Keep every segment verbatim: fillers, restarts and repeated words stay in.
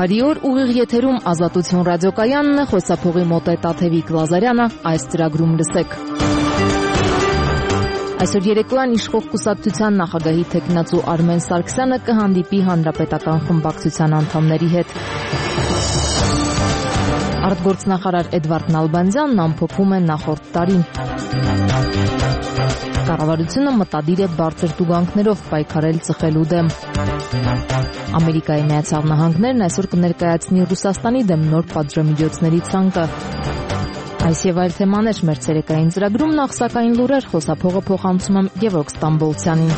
Բարի օր, ուղիղ եթերում Ազատություն ռադիոկայանն է, խոսափողի մոտ է Տաթևիկ Լազարյանը, այս ծրագրում լսեք։ Այսօր երեկոյան իշխող կուսակցության նախագահի թեկնածու Արմեն Սարգսյանը կհանդիպի հանրապետական խմբակցության անդամների հետ։ Արտգործնախարար Էդվարդ Նալբանդյանն ամփոփում է նախորդ տարին։ Կառավարությունը մտադիր է բարձր տուգանքներով պայքարել ծխելու դեմ։ Ամերիկայի Միացյալ Նահանգներն այսօր կներկայացնի Ռուսաստանի դեմ նոր պատժամիջոցների ցանկը։ Այս եւ այլ թեմաներ մեր ցերեկային ծրագրում, նախ սակայն լուրեր, խոսափողը փոխանցում եմ Գևորգ Ստամբոլցյանին։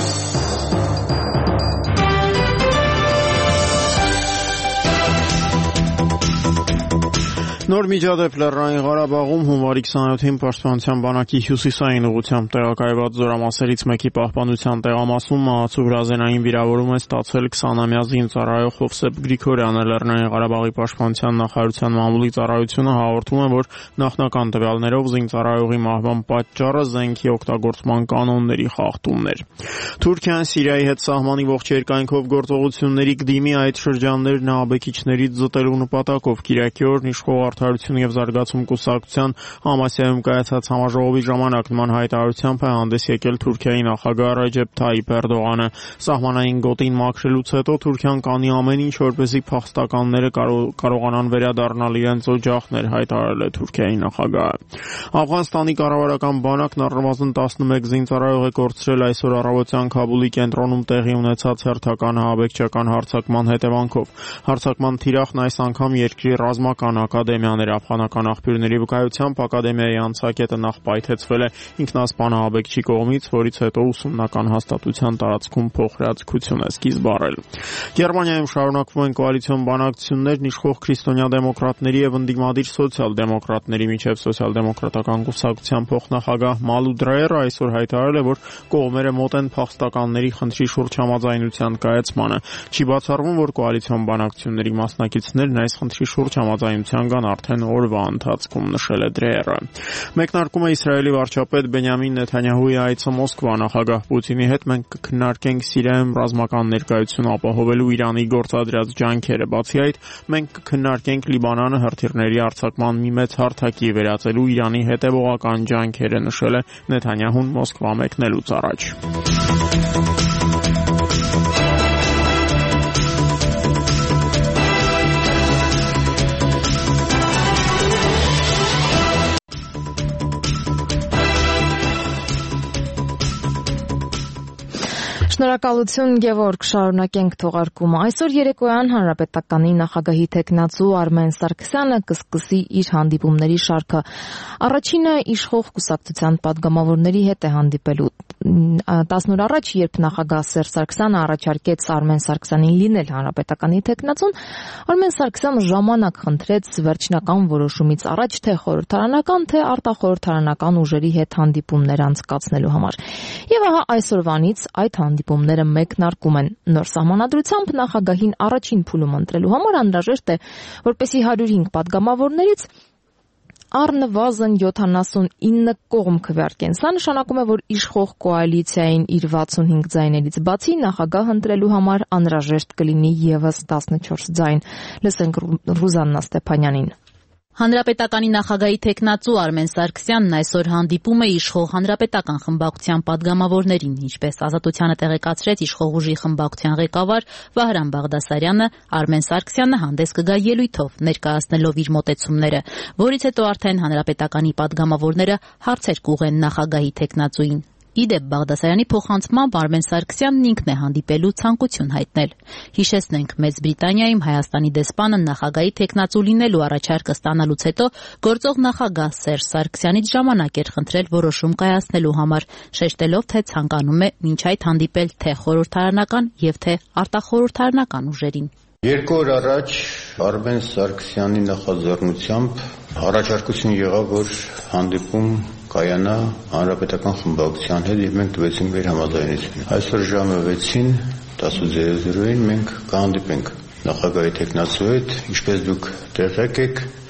Նոր միջադեպ Լեռնային Ղարաբաղում հունվարի քսաներորդ-ին Պաշտպանության բանակի հյուսիսային ուղղությամբ տեղակայված զորամասերից մեկի պահպանության տեղամասում մահացու հրազենային վիրավորում է ստացել քսանամյա զինծառայող Հովսեփ Գրիգորյանը։ Լեռնային Ղարաբաղի Պաշտպանության նախարարության մամուլի ծառայությունը հաղորդում է, որ նախնական տվյալներով զինծառայողի մահվան պատճառը զենքի օգտագործման կանոնների խախտումն էր։ Թուրքիան Սիրիայի հետ սահմանի ողջ երկայնքով գործողությունների կդիմի այդ շրջաններն ահաբեկիչներից զտելու նպատակով Կիրակի օրն իշխող Արդարություն եւ զարգացում կուսակցության Համասիայում կայացած համաժողովի ժամանակ նման հայտարարությամբ է հանդես եկել Թուրքիայի նախագահ Ռեջեփ Թայիփ Էրդողանը։ Սահմանային գոտին մաքրելուց հետո Թուրքիան կանի ամեն ինչ, որպեսզի փախստականները կարողանան վերադառնալ իրենց օջախներ, հայտարարել է Թուրքիայի նախագահը։ Աֆղանստանի կառավարական բանակն առնվազն տասնմեկ զինծառայող է կորցրել այսօր առավոտյան Քաբուլի կենտրոնում տեղի ունեցած հերթական ահաբեկչական հարձակման հետևանքով։ Հարձակման թիրախն այս անգամ երկրի ռազմական ակադեմիաներ աֆղանական աղբյուրների վկայությամբ ակադեմիայի անցակետը նախ պայթեցվել է ինքնասպան ահաբեկչի կողմից, որից հետո ուսումնական հաստատության տարածքում փոխհրաձգություն է սկիզբ առել։ Գերմանիայում շարունակվում են կոալիցիոն բանակցություններն իշխող քրիստոնյա դեմոկրատների եւ ընդդիմադիր սոցիալ-դեմոկրատների միջև սոցիալ-դեմոկրատական կուսակցության փոխնախագահ Մալու Դրայերը այսօր հայտարարել է, որ կողմերը մոտ են փախստականների խնդրի շուրջ համաձայնության կայացմանը։ Չի բացառվում, որ կոալիցիոն բանակցությունների մասնակիցներն այս խնդրի շուրջ համաձայնության կան արդեն օրվա ընթացքում, նշել է Դրեյերը։ Մեկնարկում է Իսրայելի վարչապետ Բենյամին Նեթանյահուի այցը Մոսկվա։ Նախագահ Պուտինի հետ մենք կքննարկենք Սիրիայում ռազմական ներկայություն ապահովելու Իրանի գործադրած ջանքերը։ Բացի այդ, մենք կքննարկենք Լիբանանը հրթիռների արձակման մի մեծ հարթակի վերածելու Իրանի հետևողական ջանքերը, նշել է Նեթանյահուն Մոսկվա մեկնելուց առաջ։ Շնորհակալություն Գևորգ, շարունակենք թողարկումը։ Այսօր երեկոյան հանրապետականի նախագահի թեկնածու Արմեն Սարգսյանը կսկսի իր հանդիպումների շարքը։ Առաջինը իշխող կուսակցության падգամավորների հետ է հանդիպելու։ տասն օր առաջ, երբ նախագահ Սերժ Սարգսյանը առաջարկեց Արմեն Սարգսյանին լինել հանրապետականի թեկնածուն, Արմեն Սարգսյանը ժամանակ խնդրեց վերջնական որոշումից առաջ թե խորհրդարանական, թե արտախորհրդարանական ուժերի հետ հանդիպումներ անցկացնելու համար։ Եվ ահա այսօրվանից այդ հանդիպումները մեկնարկում են։ Նոր սահմանադրությամբ նախագահին առաջին փուլում ընտրելու համար անհրաժեշտ է, որպեսզի հարյուր հինգ падգամավորներից առնվազն յոթանասունինը կողմ քվեարկեն։ Սա նշանակում է, որ իշխող կոալիցիային իր վաթսունհինգ ձայներից բացի նախագահ ընտրելու համար անհրաժեշտ կլինի եւս տասնչորս ձայն։ Լսենք Ռուզաննա Ստեփանյանին։ Հանրապետականի նախագահի թեկնածու Արմեն Սարգսյանն այսօր հանդիպում է իշխող հանրապետական խմբակցության падգամավորներին, ինչպես Ազատությանը տեղեկացրեց իշխող ուժի խմբակցության ղեկավար Վահրամ Բաղդասարյանը, Արմեն Սարգսյանը հանդես կգա ելույթով, ներկայացնելով իր մոտեցումները, որից հետո արդեն հանրապետականի падգամավորները հարցեր կուղեն նախագահի թեկնածուին։ Իդեպ Բաղդասարյանի փոխանցմամբ Արմեն Սարգսյանն ինքն է հանդիպելու ցանկություն հայտնել։ Հիշեցնենք, Մեծ Բրիտանիայում Հայաստանի դեսպանը նախագահի թեկնածու լինելու առաջարկը ստանալուց հետո գործող նախագահ Սերժ Սարգսյանից ժամանակ էր խնդրել որոշում կայացնելու համար, շեշտելով, թե ցանկանում է մինչ այդ հանդիպել թե խորհրդարանական եւ թե արտախորհրդարանական ուժերին։ Երկու օր առաջ Արմեն Սարգսյանի նախաձեռնությամբ առաջարկություն եղավ, որ հանդիպում կայանա հանրապետական խմբակցության հետ եւ մենք տվեցինք մեր համաձայնությունը։ Այսօր ժամը վեցին տասնութ մենք կհանդիպենք նախագահի թեկնածու հետ, ինչպես դուք տեղյակ եք,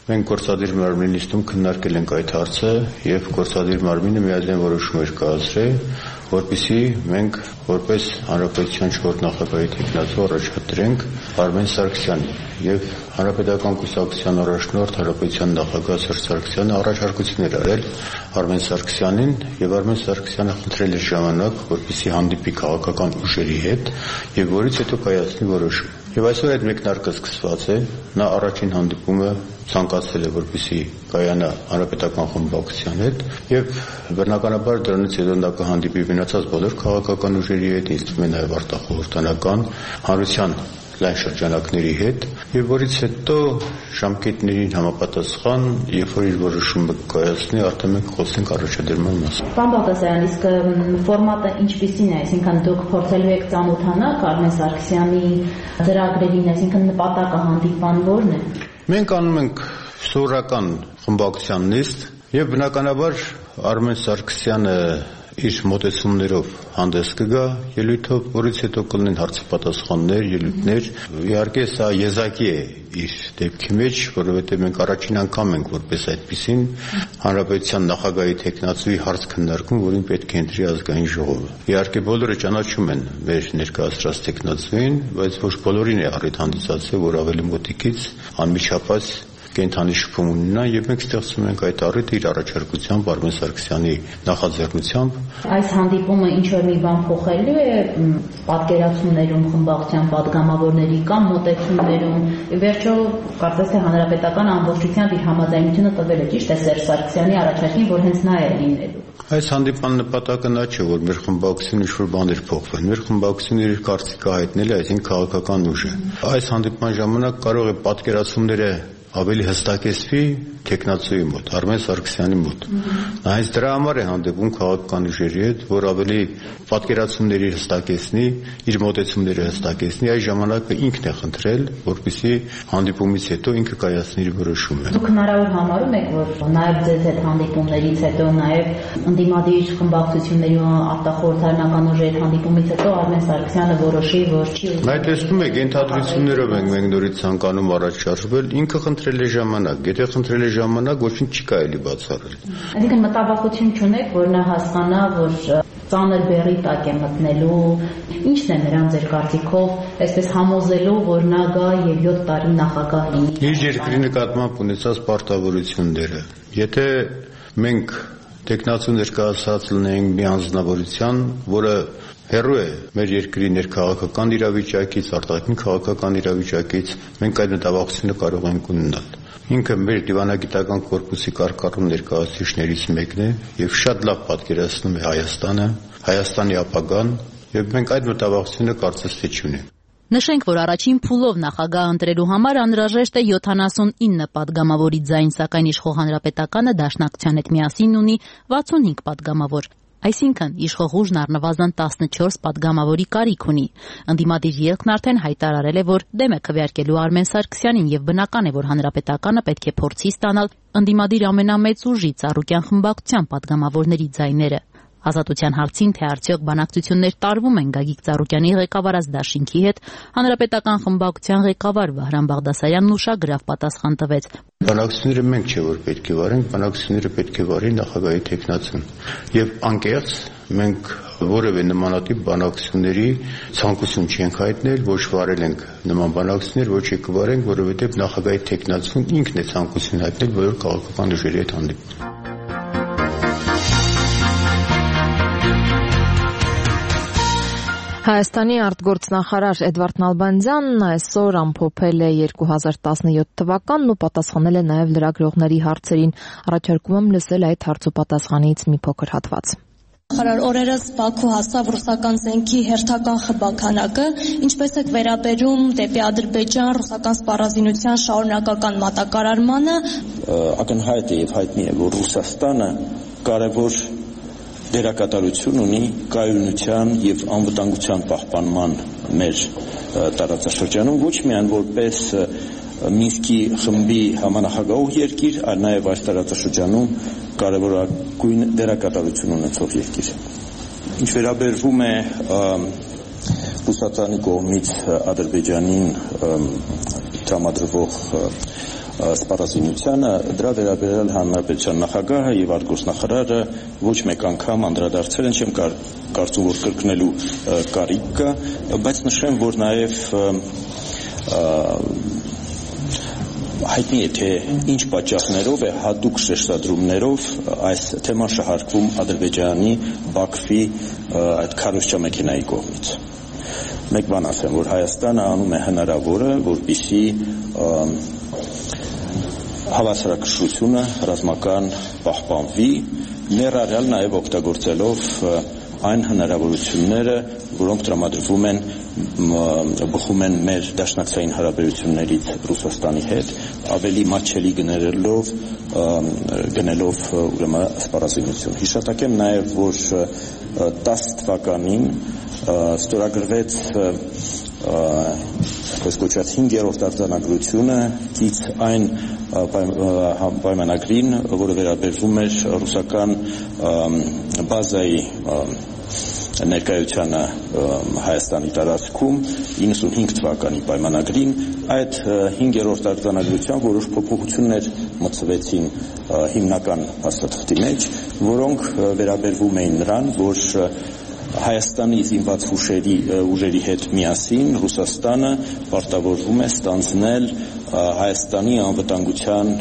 Մենք գործադիր մարմնի նիստում քննարկել ենք այդ հարցը եւ գործադիր մարմինը միաձայն որոշում էր կայացրել, որպեսզի մենք որպես հանրապետության չորրորդ նախագահի տեխնացու առաջադրենք Արմեն Սարգսյանին եւ հանրապետական կուսակցության առաջնորդ հանրապետության նախագահ Սերժ Սարգսյանը առաջարկություններ արել Արմեն Սարգսյանին եւ Արմեն Սարգսյանը խնդրել էր ժամանակ, որպեսզի հանդիպի քաղաքական ուժերի հետ եւ որից հետո կայացնի որոշում։ Եվ այսօր այդ մեկնարկը սկսված է, նա առաջին հանդիպումը ցանկացել է, որպեսզի կայանա հանրապետական խմբակցության հետ եւ բնականաբար դրանից հետո նա կհանդիպի մնացած բոլոր քաղաքական ուժերի հետ, ինձ թվում է նաեւ արտախորհրդանական հանրության լայն շրջանակների հետ եւ որից հետո ժամկետներին համապատասխան, երբ որ իր որոշումը կայացնի, արդեն մենք խոսենք առաջադրման մասին։ Պարոն Բաղդասարյան, իսկ ֆորմատը ինչպիսին է, այսինքն դուք փորձելու եք ծանոթանալ Արմեն Սարգսյանի ծրագրերին, այսինքն նպատակը հանդիպման որն է։ Մենք անում ենք սովորական խմբակցության նիստ եւ բնականաբար Արմեն Սարգսյանը իր մոտեցումներով հանդես կգա ելույթով, որից հետո կլինեն հարցապատասխաններ, ելույթներ։ Իհարկե սա եզակի է իր դեպքի մեջ, որովհետև մենք առաջին անգամ ենք որպես այդպիսին հանրապետության նախագահի տեխնացուի հարց քննարկում, որին պետք է ընտրի ազգային ժողովը։ Իհարկե բոլորը ճանաչում են մեր ներկայացրած տեխնացուին, բայց ոչ բոլորին է առիթ հանդիսացել, որ ավելի մոտիկից անմիջապես կենթանի շփում ունենա եւ մենք ստեղծում ենք այդ առիթը իր առաջարկությամբ Արմեն Սարգսյանի նախաձեռնությամբ։ Այս հանդիպումը ինչ որ մի բան փոխելու է պատկերացումներում խմբակցության падգամավորների կամ մոտեցումներում։ Վերջո կարծես թե հանրապետական ամբողջությամբ իր համաձայնությունը տվել է, ճիշտ է, Սերժ Սարգսյանի առաջարկին, որ հենց նա է լինելու։ Այս հանդիպան նպատակը նա չէ, որ մեր խմբակցությունը ինչ-որ բաներ փոխվեն։ Մեր խմբակցությունը իր կարծիքը հայտնել է, այսինքն քաղաքական ուժ է։ Այս հանդիպման ժամանակ կարող է պատկերացումները ավելի հստակեցվի տեխնացուի մոտ, Արմեն Սարգսյանի մոտ։ Նա հենց դրա համար է հանդիպում քաղաքական ուժերի հետ, որ ավելի պատկերացումների հստակեցնի, իր մոտեցումները հստակեցնի, այս ժամանակը ինքն է խնդրել, որպեսզի հանդիպումից հետո ինքը կայացնի իր որոշումը։ Դուք հնարավոր համարում եք, որ նաև ձեզ հետ հանդիպումներից հետո, նաև ընդդիմադիր խմբակցությունների ու արտախորհրդարանական ուժերի հետ հանդիպումից հետո Արմեն Սարգսյանը որոշի, որ չի։ Այդ տեսնում եք, ենթադրություններով ենք մենք նորից ցանկանում առաջ շարժվել, ինքը խնդրել է ժամանակ, եթե խնդրել է ժամանակ, ոչինչ չի կարելի բացառել։ Այսինքն մտավախություն չունեք, որ նա հասկանա, որ ծանր բեռի տակ է մտնելու, ինչն է նրան ձեր կարծիքով, այսպես համոզելու, որ նա գա եւ յոթ տարի նախագահ լինի։ Իր երկրի նկատմամբ ունեցած պարտավորությունները։ Եթե մենք տեխնացու ներկայացած լինենք մի անձնավորության, որը հեռու է մեր երկրի ներքաղաքական իրավիճակից, արտաքին քաղաքական իրավիճակից, մենք այդ մտավախությունը կարող ենք ունենալ։ Ինքը մեր դիվանագիտական կորպուսի կարգառուն ներկայացուցիչներից մեկն է եւ շատ լավ պատկերացնում է Հայաստանը, Հայաստանի ապագան, եւ մենք այդ մտավախությունը կարծես թե չունենք։ Նշենք, որ առաջին փուլով նախագահ ընտրելու համար անհրաժեշտ է յոթանասունինը падգամավորի ձայն, սակայն իշխող հանրապետականը դաշնակցության հետ միասին ունի վաթսունհինգ падգամավոր։ Այսինքն իշխող ուժն առնվազն տասնչորս падգամավորի կարիք ունի։ Ընդդիմադիր ելքն արդեն հայտարարել է, որ դեմ է քվեարկելու Արմեն Սարգսյանին եւ բնական է, որ հանրապետականը պետք է փորձի ստանալ ընդդիմադիր ամենամեծ ուժի Ծառուկյան խմբակցության падգամավորների ձայները։ Ազատության հարցին, թե արդյոք բանակցություններ տարվում են Գագիկ Ծառուկյանի ղեկավարած դաշինքի հետ, հանրապետական խմբակցության ղեկավար Վահրամ Բաղդասարյանն ուշագրավ պատասխան տվեց։ Բանակցությունները մենք չէ որ պետք է վարենք, բանակցությունները պետք է վարի նախագահի տեխնացուն։ Եվ անկեղծ մենք որևէ նմանատիպ բանակցությունների ցանկություն չենք հայտնել, ոչ վարել ենք նման բանակցություններ, ոչ եկը վարենք, որովհետև նախագահի տեխնացուն ինքն է ցանկություն հայտնել բոլոր քաղաքական ուժերի հետ հանդիպել։ Հայաստանի արտգործնախարար Էդվարդ Նալբանդյանն այսօր ամփոփել է երկու հազար տասնյոթ թվականն ու պատասխանել է նաև լրագրողների հարցերին։ Առաջարկում եմ լսել այդ հարցուպատասխանից մի փոքր հատված։ Նախարար, օրերս Բաքու հասավ ռուսական զենքի հերթական խմբականակը, ինչպես եք վերաբերում դեպի Ադրբեջան ռուսական սպառազինության շարունակական մատակարարմանը։ Ակնհայտ է եւ հայտնի է, որ Ռուսաստանը կարևոր դերակատարություն ունի կայունության եւ անվտանգության պահպանման մեր տարածաշրջանում, ոչ միայն որպես Մինսկի խմբի համանախագահող երկիր, այլ նաեւ այս տարածաշրջանում կարևորագույն դերակատարություն ունեցող երկիր։ Ինչ վերաբերվում է Ռուսաստանի կողմից Ադրբեջանին տրամադրվող սպառազինությանը, դրա վերաբերյալ հանրապետության նախագահը եւ արտգործնախարարը ոչ մեկ անգամ անդրադարձել են, չեմ կար, կարծում որ կրկնելու կարիք կա, բայց նշեմ, որ նաեւ հայտնի է, թե ինչ պատճառներով է հատուկ շեշտադրումներով այս թեման շահարկվում Ադրբեջանի Բաքվի այդ քարոզչամեքենայի կողմից։ Մեկ բան ասեմ, որ Հայաստանը անում է հնարավորը, որպեսզի հավասարակշռությունը ռազմական պահպանվի, ներառյալ նաև օգտագործելով այն հնարավորությունները, որոնք տրամադրվում են բխում են մեր դաշնակցային հարաբերություններից Ռուսաստանի հետ, ավելի մատչելի գներելով գնելով ուրեմն սպառազինություն։ Հիշատակեմ նաև, որ տասը թվականին ստորագրվեց այսպես կոչված հինգերորդ արձանագրությունը կից այն պայմանագրին, որը վերաբերվում էր ռուսական բազայի ներկայությանը Հայաստանի տարածքում իննսունհինգ թվականի պայմանագրին, այդ հինգերորդ արձանագրության որոշ փոփոխություններ մտցվեցին հիմնական փաստաթղթի մեջ, որոնք վերաբերվում էին նրան, որ Հայաստանի զինված ուժերի ուժերի հետ միասին Ռուսաստանը պարտավորվում է ստանձնել Հայաստանի անվտանգության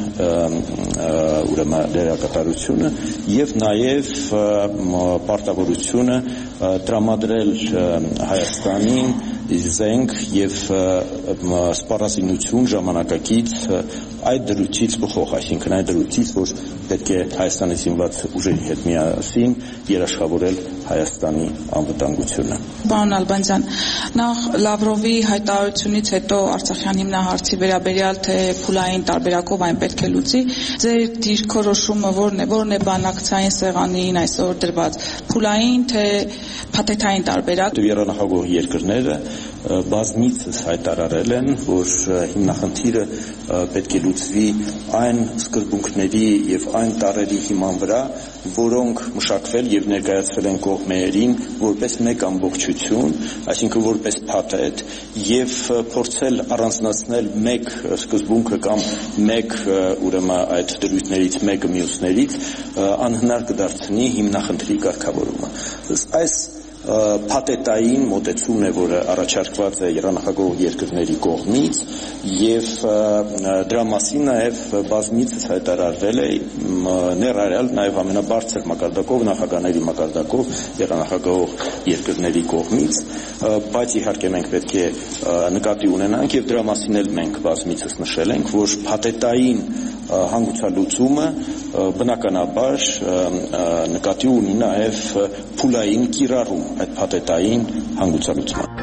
ուրեմն դերակատարությունը եւ նաեւ պարտավորությունը տրամադրել Հայաստանին զենք եւ սպառազինություն ժամանակակից այդ դրույթից բխող, այսինքն այդ դրույթից, որ պետք է Հայաստանի զինված ուժերի հետ միասին երաշխավորել Հայաստանի անվտանգությունը։ Պարոն Ալբանդյան, նախ Լավրովի հայտարարությունից հետո Արցախյան հիմնահարցի վերաբերյալ թե փուլային տարբերակով այն պետք է լուծի, ձեր դիրքորոշումը որն է, որն է բանակցային սեղանին այսօր դրված, փուլային թե փաթեթային տարբերակ։ Երանախագահ երկրները բազմիցս հայտարարել են, որ հիմնախնդիրը պետք է լուծվի այն սկզբունքների եւ այն տարերի հիման վրա, որոնք մշակվել եւ ներկայացվել են կողմերին որպես մեկ ամբողջություն, այսինքն որպես փաթեթ, եւ փորձել առանձնացնել մեկ սկզբունքը կամ մեկ ուրեմն այդ դրույթներից մեկը մյուսներից անհնար կդարձնի հիմնախնդրի կարգավորումը։ Այս փաթեթային մոտեցումն է, որը առաջարկված է երանախագահ երկրների կողմից եւ դրա մասին նաեւ բազմիցս հայտարարվել է ներառյալ նաեւ ամենաբարձր մակարդակով նախագահների մակարդակով երանախագահ երկրների կողմից, բայց իհարկե մենք պետք է նկատի ունենանք եւ դրա մասին էլ մենք բազմիցս նշել ենք, որ փաթեթային հանգուցալուծումը բնականաբար նկատի ունի նաև փուլային կիրառում այդ փաթեթային հանգուցալուծման։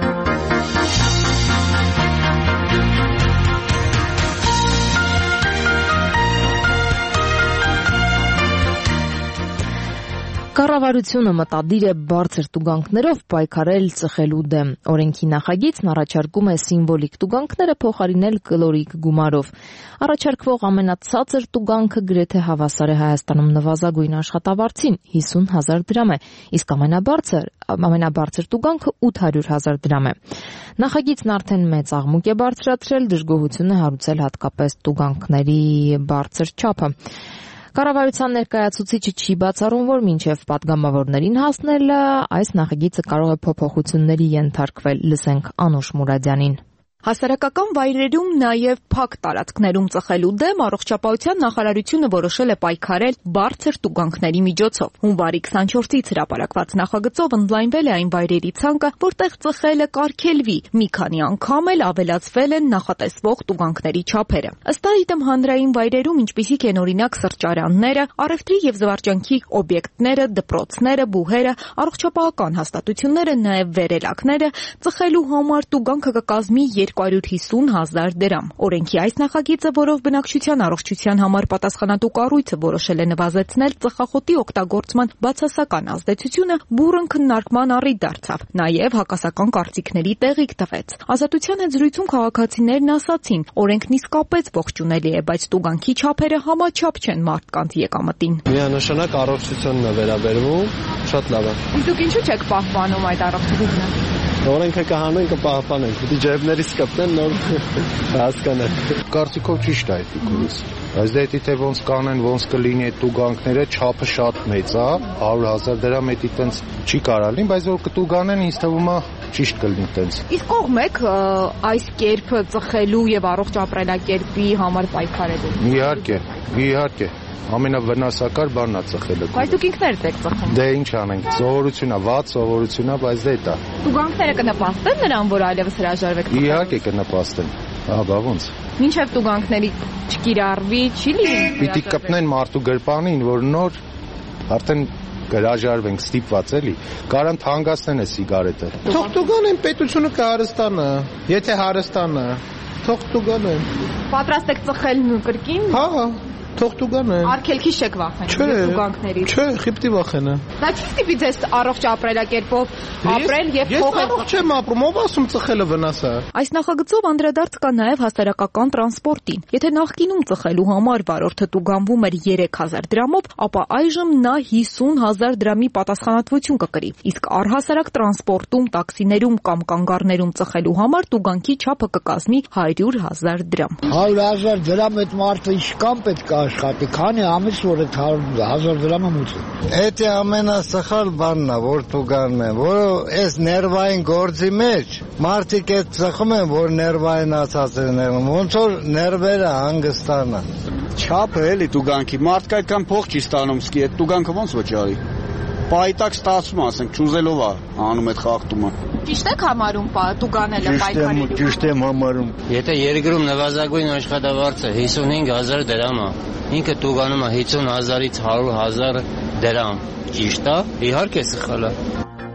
Կառավարությունը մտադիր է բարձր տուգանքներով պայքարել ծխելու դեմ։ Օրենքի նախագիծն առաջարկում է սիմվոլիկ տուգանքները փոխարինել կլորիկ գումարով։ Առաջարկվող ամենացածր տուգանքը գրեթե հավասար է Հայաստանում նվազագույն աշխատավարձին հիսուն հազար դրամ է, իսկ ամենաբարձր ամենաբարձր տուգանքը ութ հարյուր հազար դրամ է։ Նախագիծն արդեն մեծ աղմուկ է բարձրացրել, դժգոհություն է հարուցել հատկապես տուգանքների բարձր չափը։ Կառավարության ներկայացուցիչը չի բացառում, որ մինչև պատգամավորներին հասնելը այս նախագիծը կարող է փոփոխությունների ենթարկվել, լսենք Անուշ Մուրադյանին։ Հասարակական վայրերում, նաև փակ տարածքներում ծխելու դեմ առողջապահության նախարարությունը որոշել է պայքարել բարձր տուգանքների միջոցով։ Հունվարի քսանչորսից հրապարակված նախագծով ընդլայնվել է այն վայրերի ցանկը, որտեղ ծխելը կարգելվի, մի քանի անգամ էլ ավելացվել են նախատեսվող տուգանքների չափերը։ Ըստ այդմ հանրային վայրերում, ինչպիսիք են օրինակ սրճարանները, առևտրի եւ զվարճանքի օբյեկտները, դպրոցները, բուհերը, առողջապահական հաստատությունները, նաև վերելակները, ծխելու համար տուգանքը կկազմի երկու հարյուր հիսուն հազար դրամ։ Օրենքի այս նախագիծը, որով բնակչության առողջության համար պատասխանատու կառույցը որոշել է նվազեցնել ծխախոտի օգտագործման բացասական ազդեցությունը, բուռն քննարկման առիթ դարձավ, նաև հակասական կարծիքների տեղիք տվեց։ Ազատության հետ զրույցում քաղաքացիներն ասացին, օրենքն իսկապես ողջունելի է, բայց տուգանքի չափերը համաչափ չեն մարդկանց եկամտին։ Միանշանակ առողջությունն է վերաբերվում, շատ լավ է։ Դուք ինչու՞ չեք պահպանում այդ առողջությունը։ Օրենքը կհանեն, կպահպանեն, պիտի ջեբներից կպնեն, նոր հասկանեն։ Կարծիքով ճիշտ է այդ կուրս։ Բայց դե թե ոնց կանեն, ոնց կլինի այդ տուգանքները, չափը շատ մեծ է, հարյուր հազար դրամ էդի տենց չի կարալին, բայց որ կտուգանեն, ինձ թվում է ճիշտ կլինի տենց։ Իսկ կողմ եք այս կերպը ծխելու եւ առողջ ապրելակերպի համար պայքարելու։ Իհարկե, իհարկե։ Ամենավնասակար բանն է ծխելը։ Բայց դուք ինքներդ եք ծխում։ Դե ինչ անենք, սովորություն է, վատ սովորություն է, բայց դե դա։ Տուգանքները կնպաստեն նրան, որ այլևս հրաժարվեք։ Իհարկե կնպաստեն։ Ահա, բա ոնց։ Մինչև տուգանքների չկիրառվի, չի լինի։ Պիտի կպնեն մարդու գրպանին, որ նոր արդեն հրաժարվենք, ստիպված էլի։ Կարան թանկացնեն է սիգարետը։ Թող տուգանեն, պետությունը կհարստանա, եթե հարստանա, թող տուգանեն։ Պատրաստ եք ծխել կրկին։ Հա, թող տուգանեն։ Արգելքից չեք վախենում տուգանքներից։ Չէ, խիպտի վախենա։ Դա չի ստիպի ձեզ առողջ ապրելակերպով ապրել եւ փոխել։ Ես առողջ եմ ապրում, ով ասում ծխելը վնաս է։ Այս նախագծով անդրադարձ կա նաեւ հասարակական տրանսպորտին։ Եթե նախկինում ծխելու համար վարորդը տուգանվում էր երեք հազար դրամով, ապա այժմ նա հիսուն հազար դրամի պատասխանատվություն կկրի։ Իսկ առհասարակ տրանսպորտում, տաքսիներում կամ կանգառներում ծխելու համար տուգանքի չափը կկազմի հարյուր հազար դրամ։ հարյուր հազար դրամ այդ մարդը ինչքան պետք է աշխատի, քանի ամիս որ այդ հազար դրամը մուծի։ Էդի ամենասխալ բանն է, որ տուգանն է, որը այս ներվային գործի մեջ մարդիկ այդ ծխում են, որ ներվայնացած են, ոնց որ ներվերը հանգստանան։ Չափը էլի տուգանքի, մարդկա այդքան փող չի ստանում, սկի այդ տուգանքը ոնց վճարի։ Պայտակ ստացվում, ասենք, ճուզելով է անում այդ խախտումը։ Ճիշտ եք համարում տուգանելը պայքարելու։ Ճիշտ եմ համարում։ Եթե երկրում նվազագույն աշխատավարձը հիսունհինգ հազար դրամ է, ինքը տուգանում է հիսուն հազարից հարյուր հազար դրամ։ Ճիշտ է, իհարկե սխալ է։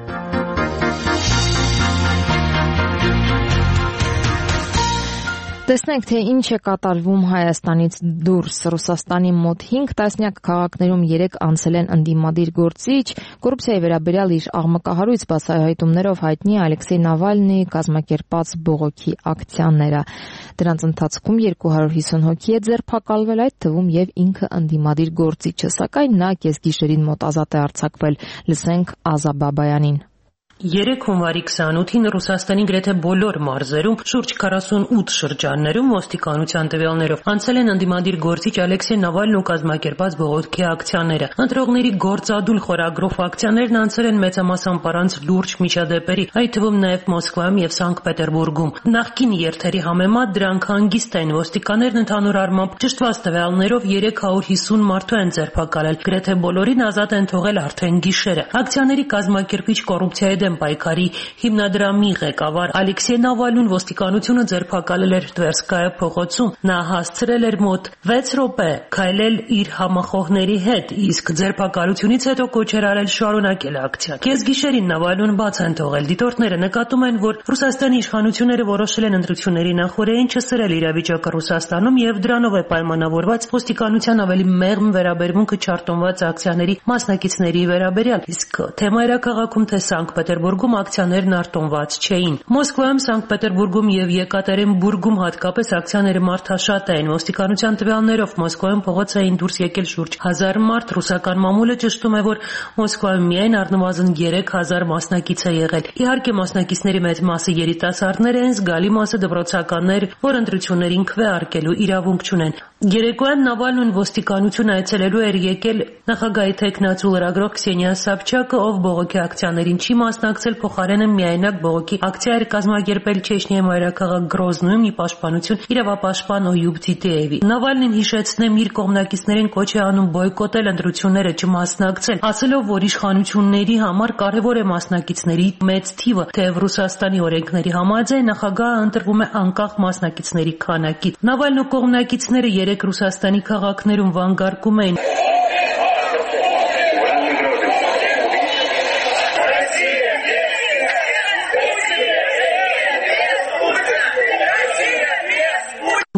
Տեսնենք, թե ինչ է կատարվում Հայաստանից դուրս։ Ռուսաստանի մոտ հինգ տասնյակ քաղաքներում երեք անցել են ընդդիմադիր գործիչ, կոռուպցիայի վերաբերյալ իր աղմկահարույց բացահայտումներով հայտնի Ալեքսեյ Նավալնիի կազմակերպած բողոքի ակցիաները։ Դրանց ընթացքում երկու հարյուր հիսուն հոգի է ձերբակալվել, այդ թվում եւ ինքը ընդդիմադիր գործիչը, սակայն նա կեսգիշերին մոտ ազատ է արձակվել։ Լսենք Ազա Բաբայանին։ Երեկ հունվարի քսանութին Ռուսաստանի գրեթե բոլոր մարզերում շուրջ քառասունութ շրջաններում ոստիկանության տվյալներով անցել են ընդդիմադիր գործիչ Ալեքսեյ Նավալնու կազմակերպած բողոքի ակցիաները։ Ընտրողների գործադուլ խորագրով ակցիաներն անցել են մեծամասամբ առանց լուրջ միջադեպերի, այդ թվում նաև Մոսկվայում եւ Սանկտ Պետերբուրգում։ Նախկին երթերի համեմատ դրանք հանգիստ են։ Ոստիկաններն ընդհանուր առմամբ ճշտված տվյալներով երեք հարյուր հիսուն մարդու են ձերբակալել, գրեթե բոլորին ազատ են թողել արդեն գիշերը։ Ակցիաների կազմակերպիչ կոռուպցիայի պայքարի հիմնադրամի ղեկավար Ալեքսեյ Նավալնուն ոստիկանությունը ձերբակալել էր Տվերսկայա փողոցում։ Նա հասցրել էր մոտ վեց րոպե քայլել իր համախոհների հետ, իսկ ձերբակալությունից հետո կոչեր արել շարունակել ակցիան։ Կեսգիշերին Նավալնուն բաց են թողել։ Դիտորդները նկատում են, որ Ռուսաստանի իշխանությունները որոշել են ընտրությունների նախօրեին չսրել իրավիճակը Ռուսաստանում եւ դրանով է պայմանավորված ոստիկանության ավելի մեղմ վերաբերմունքը չարտոնված ակցիաների մասնակիցների վերաբերյալ։ Իսկ թե մայրաքաղաքում, թե Սանկտ Պետերբուրգում ակցիաներն արտոնված չէին։ Մոսկվայում, Սանկտ Պետերբուրգում եւ Եկատերինբուրգում հատկապես ակցիաները մարդաշատ էին։ Ոստիկանության տվյալներով Մոսկվայում փողոց էին դուրս եկել շուրջ հազար մարդ։ Ռուսական մամուլը ճշտում է, որ Մոսկվայում միայն առնվազն երեք հազար մասնակից է եղել։ Իհարկե, մասնակիցների մեծ մասը երիտասարդներ են, զգալի մասը դպրոցականներ, որ ընտրություններին քվեարկելու իրավունք չունեն։ Երեկոյան Նավալնուն ոստիկանություն այցելելու էր եկել նախագահի թեկնածու լրագրող Քսենիա Սաբչակը, ով բողոքի ակցիաներին չի մասնակցել, փոխարենը միայնակ բողոքի ակցիա էր կազմակերպել Չեչնիայի մայրաքաղաք Գրոզնոյում ի պաշտպանություն իրավապաշտպան Օյուբ Ցիտեևի։ Նավալնին հիշեցնեմ իր կողմնակիցներին կոչ է անում բոյկոտել ընտրությունները, չմասնակցել, ասելով, որ իշխանությունների համար կարևոր է մասնակիցների մեծ թիվը, թեև Ռուսաստանի օրենքների համաձայն նախագահը ընտրվում է անկախ մասնակիցների քանակից։ Նավալնու կողմնակիցները երեք Ռուսաստանի քաղաքներում վանկարկում էին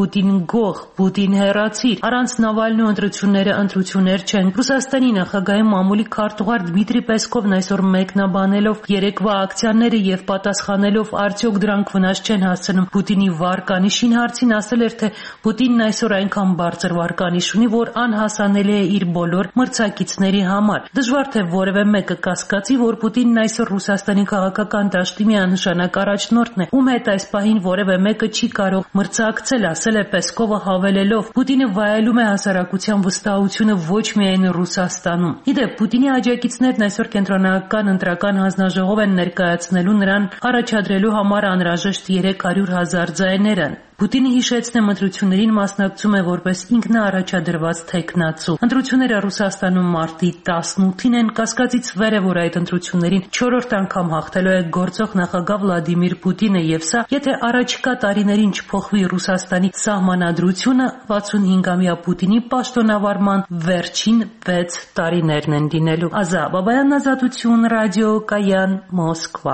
Պուտին գող, Պուտին հեռացիր։ Առանց Նավալնու ընտրությունները ընտրություններ չեն։ Ռուսաստանի նախագահի մամուլի քարտուղար Դմիտրի Պեսկովն այսօր մեկնաբանելով երեկվա ակցիաները եւ պատասխանելով արդյոք դրանք վնաս չեն հասցնում Պուտինի վարկանիշին հարցին ասել էր, թե Պուտինն այսօր այնքան բարձր վարկանիշ ունի, որ անհասանելի է իր բոլոր մրցակիցների համար։ Դժվար թե որևէ մեկը կասկածի, որ Պուտինն այսօր Ռուսաստանի քաղաքական դաշտի միանշանակ առաջնորդն է, ում հետ այս պահին որևէ մեկը չի կարող մրցակցել, ասել է Պեսկովը հավելելով. Պուտինը վայելում է հասարակության վստահությունը ոչ միայն Ռուսաստանում։ Իդեպ Պուտինի աջակիցներն այսօր կենտրոնական ընտրական հանձնաժողով են ներկայացնելու նրան առաջադրելու համար անհրաժեշտ երեք հարյուր հազար ձայները։ Պուտինը հիշեցնում է ընտրություններին մասնակցում է որպես ինքնաառաջադրված թեկնածու։ Ընտրությունները Ռուսաստանում մարտի տասնութին են, կասկածից վեր է, որ այդ ընտրություններին չորրորդ անգամ հաղթելու է գործող նախագահ Վլադիմիր Պուտինը, եւ սա, եթե առաջիկա տարիներին չփոխվի Ռուսաստանի սահմանադրությունը, վաթսունհինգամյա Պուտինի պաշտոնավարման վերջին վեց տարիներն են լինելու։ Ազա Բաբայան, Ազատություն, ռադիո Կայան, Մոսկվա։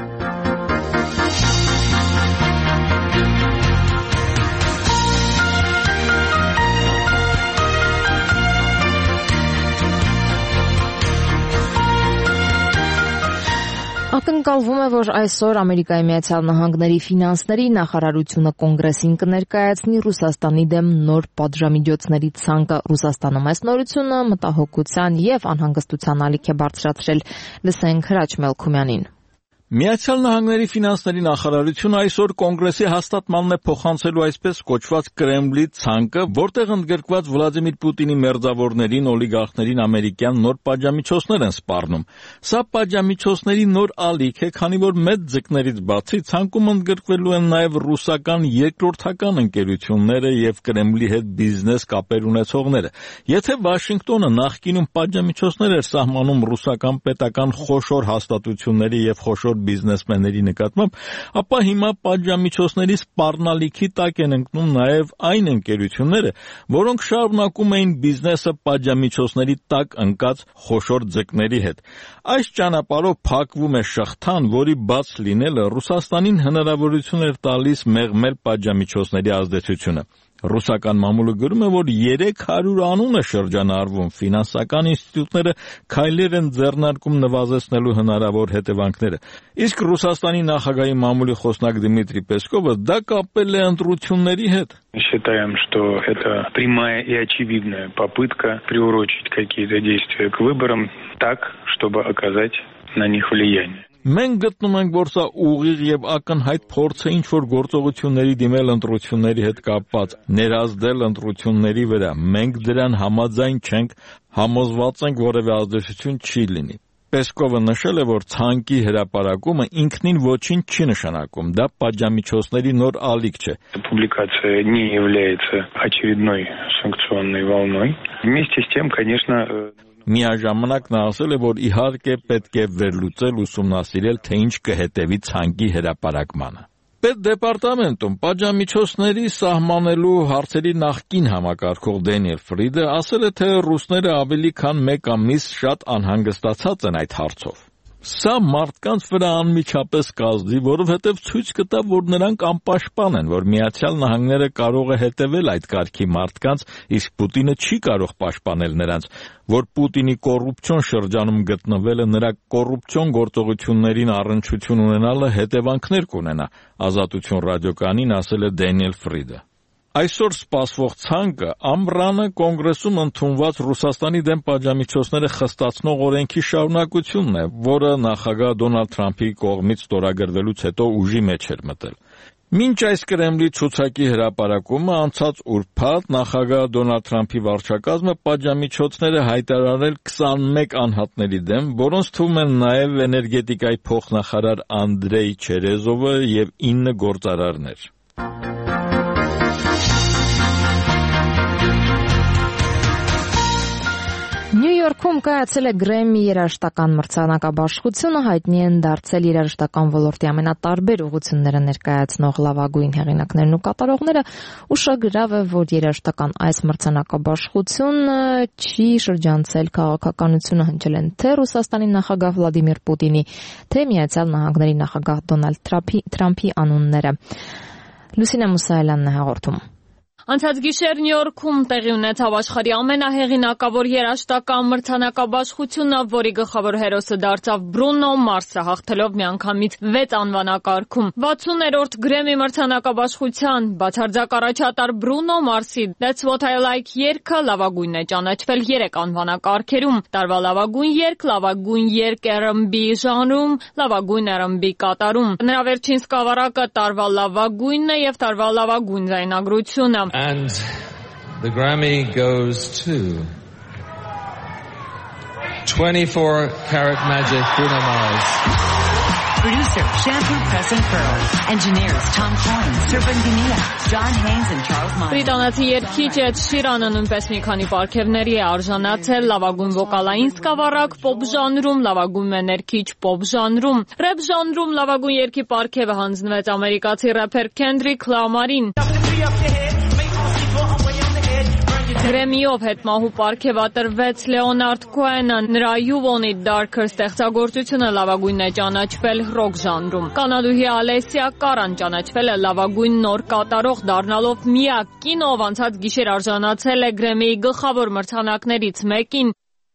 Ակնկալվում է, որ այսօր Ամերիկայի Միացյալ Նահանգների ֆինանսների նախարարությունը կոնգրեսին կներկայացնի Ռուսաստանի դեմ նոր պատժամիջոցների ցանկը։ Ռուսաստանում այս նորությունը մտահոգության եւ անհանգստության ալիք է բարձրացրել։ Լսենք Հրաչ Մելքումյանին։ Միացյալ Նահանգների ֆինանսների նախարարությունը այսօր կոնգրեսի հաստատմանն է փոխանցելու այսպես կոչված Կրեմլի ցանկը, որտեղ ընդգրկված Վլադիմիր Պուտինի մերձավորներին, օլիգարխներին ամերիկյան նոր պատժամիջոցներ են սպառնում։ Սա պատժամիջոցների նոր ալիք է, քանի որ մեծ ձկներից բացի ցանկում ընդգրկվելու են նաև ռուսական երկրորդական ընկերությունները եւ Կրեմլի հետ բիզնես կապեր ունեցողները։ Եթե Վաշինգտոնը նախկինում պատժամիջոցներ էր սահմանում ռուսական պետական խոշոր հաստատությունների եւ խոշոր բիզնեսմենների նկատմամբ, ապա հիմա պատժամիջոցների սպառնալիքի տակ են ընկնում նաև այն ընկերությունները, որոնք շարունակում էին բիզնեսը պատժամիջոցների տակ ընկած խոշոր ձկների հետ։ Այս ճանապարհով փակվում է շղթան, որի բաց լինելը Ռուսաստանին հնարավորություն էր տալիս մեղմել պատժամիջոցների ազդեցությունը։ Ռուսական մամուլը գրում է, որ երեք հարյուր անուն է շրջանառվում, ֆինանսական ինստիտուտները քայլեր են ձեռնարկում նվազեցնելու հնարավոր հետևանքները։ Իսկ Ռուսաստանի նախագահի մամուլի խոսնակ Դմիտրի Պեսկովը դա կապել է ընտրությունների հետ։ Считаем, что это прямая и очевидная попытка приурочить какие-то действия к выборам так, чтобы оказать на них влияние. Մենք գտնում ենք, որ սա ուղիղ եւ ակնհայտ փորձ է ինչ-որ գործողությունների դիմել ընտրությունների հետ կապված, ներազդել ընտրությունների վրա։ Մենք դրան համաձայն չենք, համոզված ենք, որևէ ազդեցություն չի լինի։ Պեսկովը նշել է, որ ցանկի հրապարակումը ինքնին ոչինչ չի նշանակում, դա պատժամիջոցների նոր ալիք չէ։ Публикация не является очередной санкционной волной. Вместе с тем, конечно, Միաժամանակ նա ասել է, որ իհարկե պետք է վերլուծել, ուսումնասիրել, թե ինչ կհետևի ցանկի հրապարակմանը։ Պետդեպարտամենտում պատժամիջոցների սահմանելու հարցերի նախկին համակարգող Դենիել Ֆրիդը ասել է, թե ռուսները ավելի քան մեկ ամիս շատ անհանգստացած են այդ հարցով։ Սա մարդկանց վրա անմիջապես կազդի, որովհետև ցույց կտա, որ նրանք անպաշտպան են, որ Միացյալ Նահանգները կարող է հետևել այդ կարգի մարդկանց, իսկ Պուտինը չի կարող պաշտպանել նրանց, որ Պուտինի կոռուպցիոն շրջանում գտնվելը նրա կոռուպցիոն գործողություններին առնչություն ունենալը հետևանքներ կունենա, Ազատություն ռադիոկայանին ասել է Դենիել Ֆրիդը։ Այսօր սպասվող ցանկը ամռանը կոնգրեսում ընդունված Ռուսաստանի դեմ պատժամիջոցները խստացնող օրենքի շարունակությունն է, որը նախագահ Դոնալդ Թրամփի կողմից ստորագրվելուց հետո ուժի մեջ էր մտել։ Մինչ այս Կրեմլի ցուցակի հրապարակումը անցած ուրբաթ նախագահ Դոնալդ Թրամփի վարչակազմը պատժամիջոցները հայտարարել քսանմեկ անհատների դեմ, որոնց թվում են նաև էներգետիկայի փոխնախարար Անդրեյ Չերեզովը եւ ինը գործարարներ։ Նյու Յորքում կայացել է Գրեմմի երաժշտական մրցանակաբաշխությունը, հայտնի են դարձել երաժշտական ոլորտի ամենատարբեր ուղղությունները ներկայացնող լավագույն հեղինակներն ու կատարողները։ Ուշագրավ է, որ երաժշտական այս մրցանակաբաշխությունը չի շրջանցել քաղաքականությունը, հնչել են թե Ռուսաստանի նախագահ Վլադիմիր Պուտինի, թե Միացյալ Նահանգների նախագահ Դոնալդ Թրամփի անունները։ Լուսինե Մուսայելյանն է հաղորդում։ Անցած գիշեր Նյու Յորքում տեղի ունեցավ աշխարհի ամենահեղինակավոր երաժշտական մրցանակաբաշխությունը, որի գլխավոր հերոսը դարձավ Բրունո Մարսը, հաղթելով միանգամից վեց անվանակարգում։ վաթսուներորդ Գրեմի մրցանակաբաշխության բացարձակ առաջատար Բրունո Մարսի That's What I Like երգը լավագույնն է ճանաչվել երեք անվանակարգերում՝ տարվա լավագույն երգ, լավագույն երգ R and B ժանրում, լավագույն R and B կատարում։ Նրա վերջին սկավառակը տարվա լավագույնն է եւ տարվա լավագույն ձայնագրությունը։ And the Grammy goes to twenty-four Karat Magic Bruno Mars. Producer, Shampoo Press and Pearls. Engineers, Tom Collins, Serpentinilla, John Haynes and Charles Myers. Բրիտանացի երգիչ Էդ Շիրանը նույնպես մի քանի պարգևների է արժանացել լավագույն վոկալային սկավառակ պոպ ժանրում, լավագույն մեներքիչ պոպ ժանրում։ Ռեփ ժանրում լավագույն երգի պարգևը հանձնվեց ամերիկացի рэփեր Քենդրիկ Լամարին։ Գրեմիով հետմահու պարգևատրվեց Լեոնարդ Քոենը, նրա You Want It Darker ստեղծագործությունը լավագույնն է ճանաչվել ռոք ժանրում։ Կանադուհի Ալեսիա Կարան ճանաչվել է լավագույն նոր կատարող, դառնալով միակ կինը, ով անցած գիշեր արժանացել է Գրեմիի գլխավոր մրցանակներից մեկին։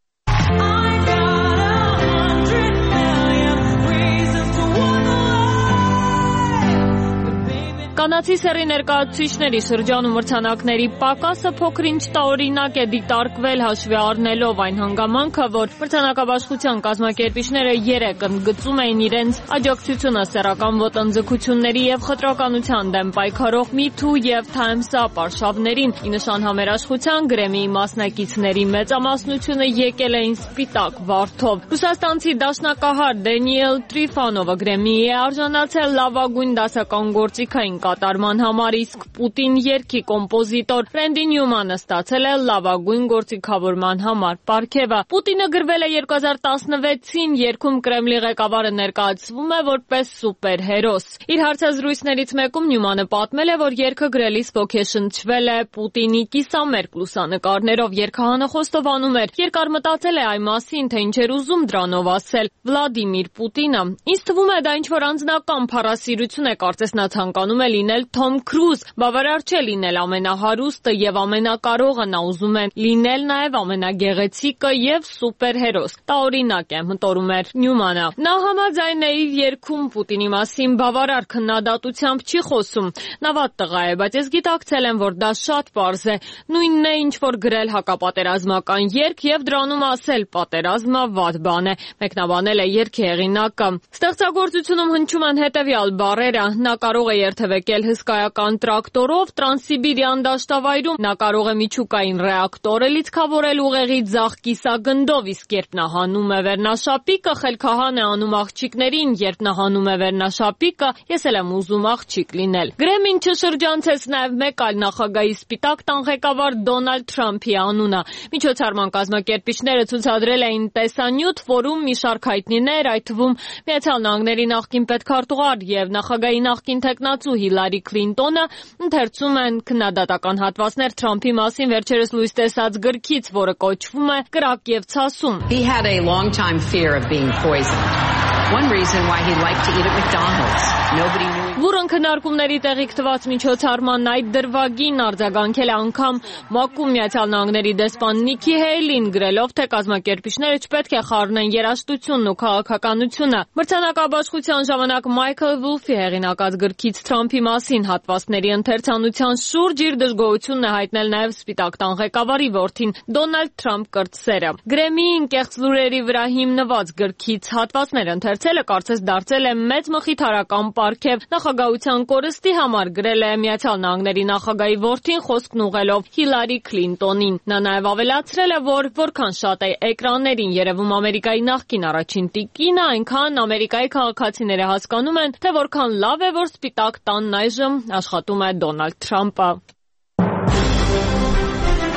Կանացի սեռի ներկայացուցիչների շրջանում մրցանակների պակասը փոքր-ինչ տարօրինակ է դիտարկվել հաշվի առնելով այն հանգամանքը, որ մրցանակաբաշխության կազմակերպիչները երեկ ընդգծում էին իրենց աջակցությունը սեռական ոտնձգությունների եւ խտրականության դեմ պայքարող Me Too եւ Time's Up արշավներին։ Ի նշան համերաշխության Գրեմիի մասնակիցների մեծամասնությունը եկել էին սպիտակ վարդով։ Ռուսաստանցի դաշնակահար Դենիել Տրիֆանովը Գրեմիի է արժանացել լավագույն դասական գործիքային կատարման համար, իսկ Պուտին երգի կոմպոզիտոր Ռենդի Նյումանը ստացել է լավագույն գործիքավորման համար պարգևը։ Պուտինը գրվել է երկու հազար տասնվեցին, երգում Կրեմլի ղեկավարը ներկայացվում է որպես սուպերհերոս։ Իր հարցազրույցներից մեկում Նյումանը պատմել է, որ երգը գրելիս ոգեշնչվել է Պուտինի կիսամերկ լուսանկարներով։ Երգահանը խոստովանում էր, երկար մտածել է այն մասին, թե ինչ էր ուզում դրանով ասել Վլադիմիր Պուտինը։ Ինձ թվում է դա ինչ-որ անձնական փառասիրություն է, կարծես նա ցանկանում է լինել Թոմ Քրուզ, բավարար չէ լինել ամենահարուստը եւ ամենակարողը, նա ուզում է լինել նաեւ ամենագեղեցիկը եւ սուպերհերոս։ Տարօրինակ է, մտորում էր Նյումանը։ Նա համաձայն է իր երգում Պուտինի մասին բավարար քննադատությամբ չի խոսում։ Նա վատ տղա է, բայց ես գիտակցել եմ, որ դա շատ պարզ է։ Նույնն է, ինչ որ գրել հակապատերազմական երգ եւ դրանում ասել պատերազմը վատ բան է, մեկնաբանել է երգի հեղինակը։ Ստեղծագործությունում հնչում են հետեւյալ բառերը. նա կարող է երթևեկել հսկայական տրակտորով Տրանսսիբիրյան դաշտավայրում, նա կարող է միջուկային ռեակտորը լիցքավորել ուղեղի ձախ կիսագնդով, իսկ երբ նա հանում է վերնաշապիկը, խելքահան է անում աղջիկներին, երբ նա հանում է վերնաշապիկը, ես էլ եմ ուզում աղջիկ լինել։ Գրեմին չշրջանցեց նաև մեկ այլ նախագահի սպիտակ տան ղեկավար Դոնալդ Թրամփի անունը։ Միջոցառման կազմակերպիչները ցուցադրել էին տեսանյութ, որում մի շարք հայտնիներ, այդ թվում Միացյալ Նահանգների նախկին պետքարտուղար եւ նախագահի նախկին թեկնածու Հիլարի Քլինտոնը ընթերցում են քննադատական հատվածներ Թրամփի մասին վերջերս լույս տեսած գրքից, որը կոչվում է Կրակ եւ ցասում։ He had a long time fear of being poisoned. One reason why he liked to eat at McDonald's. Nobody knew. Որն քննարկումների տեղիք տված միջոցառման այդ դրվագին արձագանքել է անգամ Մակում Միացյալ Նահանգների դեսպան Նիքի Հեյլին, գրելով, թե կազմակերպիչները չպետք է խառնեն երաժշտությունն ու քաղաքականությունը։ Մրցանակաբաշխության ժամանակ Մայքլ Վուլֆի հեղինակած գրքից Թրամփի մասին հատվածների ընթերցանության շուրջ իր դժգոհությունն է հայտնել նաև Սպիտակ տան ղեկավարի որդին Դոնալդ Թրամփ կրտսերը։ Գրեմիին կեղծ լուրերի վրա հիմնված գրքից հատվածներ ընթերցելը կարծես դարձել է մեծ մխիթարական պարգև նախագահության կորստի համար, գրել է Միացյալ Նահանգների նախագահի որդին խոսքն ուղղելով Հիլարի Քլինտոնին։ Նա նաև ավելացրել է, որ որքան շատ է էկրաններին երևում Ամերիկայի նախկին առաջին տիկինը, այնքան Ամերիկայի քաղաքացիները հասկանում են, թե որքան լավ է, որ Սպիտակ տանն այժմ աշխատում է Դոնալդ Թրամփը։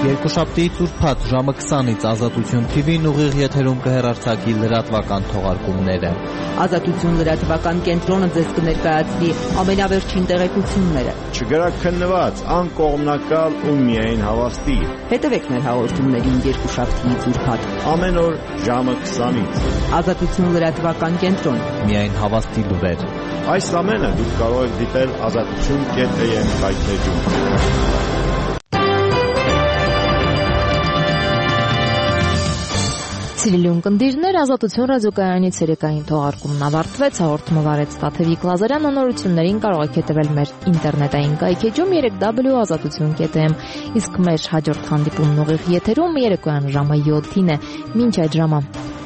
Երկուշաբթիից ուրբաթ ժամը քսանից Ազատություն թի վին ուղիղ եթերում կհեռարձակի լրատվական թողարկումները։ Ազատություն լրատվական կենտրոնը ձեզ կներկայացնի ամենավերջին տեղեկությունները։ Չգրաքննված, անկողմնակալ ու միայն հավաստի։ Հետևեք մեր հաղորդումներին երկուշաբթիից ուրբաթ ամեն օր ժամը քսանից։ Ազատություն լրատվական կենտրոն։ Միայն հավաստի լուրեր։ Այս ամենը դուք կարող եք դիտել ազատություն կետ am կայքէջում։ Սիրելի ունկնդիրներ, Ազատություն ռադիոկայանի ցերեկային թողարկումն ավարտվեց, հաղորդումը վարեց Տաթևիկ Լազարյանը, նորություններին կարող եք հետևել մեր ինտերնետային կայքէջում երեք w ազատություն կետ am, իսկ մեր հաջորդ հանդիպումն ուղիղ եթերում երեկոյան ժամը յոթին է։ Մինչ այդ ժամը